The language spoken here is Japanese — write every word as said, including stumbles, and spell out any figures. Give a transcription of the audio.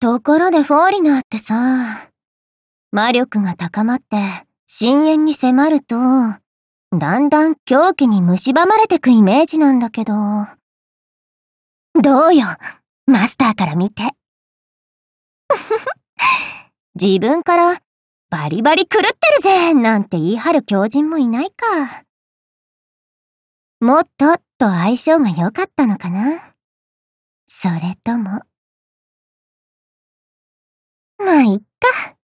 ところでフォーリナーってさ、魔力が高まって深淵に迫ると、だんだん狂気に蝕まれてくイメージなんだけど。どうよ、マスターから見て。自分からバリバリ狂ってるぜなんて言い張る狂人もいないか。もっとと相性が良かったのかな。それとも。まあ、いっか。